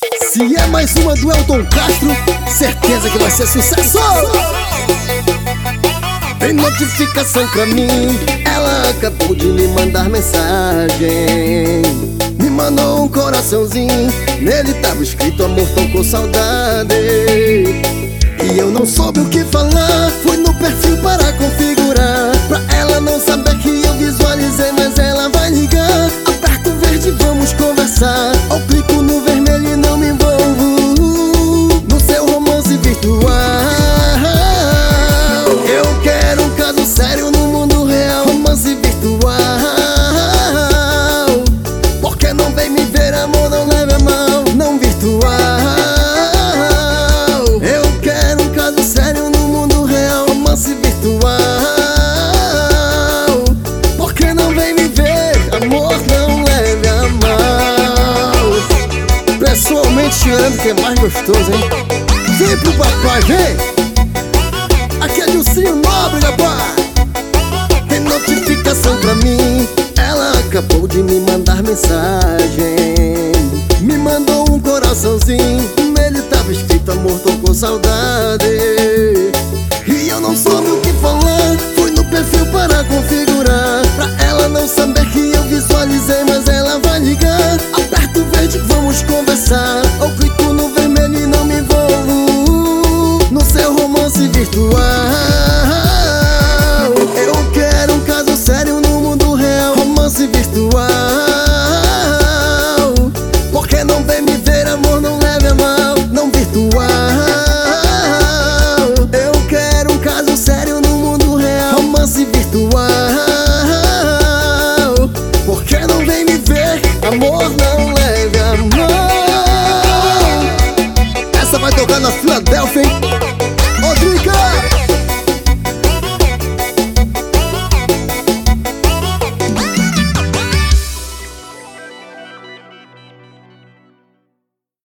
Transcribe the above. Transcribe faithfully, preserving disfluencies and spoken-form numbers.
Se é mais uma do Elton Castro, certeza que vai ser sucesso. Tem notificação pra mim, ela acabou de me mandar mensagem. Me mandou um coraçãozinho, nele tava escrito amor, tô com saudade. E eu não soube o que falar, fui no perfil para configurar, pra ela não saber que eu visualizei, mas ela vai ligar. Aperto o verde, vamos conversar, ou clico no vermelho e não me envolvo no seu romance virtual. Eu quero um caso sério no mundo real, romance virtual. Porque não vem me ver, amor, não leve a mão, não virtual. Eu quero um caso sério no mundo real, romance virtual. Porque não vem me ver, amor, não leve a mão. Pessoalmente chorando que é mais gostoso, hein? Vem pro papai, vem! Aqui é Dilcinho Nobre, rapaz. Tem notificação pra mim, ela acabou de me mandar mensagem. Me mandou um coraçãozinho, nele tava escrito amor, tô com saudade. E eu não soube o que falar, fui no perfil para configurar, pra ela não saber que eu visualizei, mas ela vai ligar. Aperto o verde, vamos conversar, ou clico no vermelho e não me envolvo no seu romance virtual. Eu quero um caso sério no mundo real, romance virtual. Porque não vem me ver, amor, não leve a mão, não virtual. Eu quero um caso sério no mundo real, romance virtual. Porque não vem me ver, amor, não leve a mão. Essa vai tocar na Filadélfia, hein?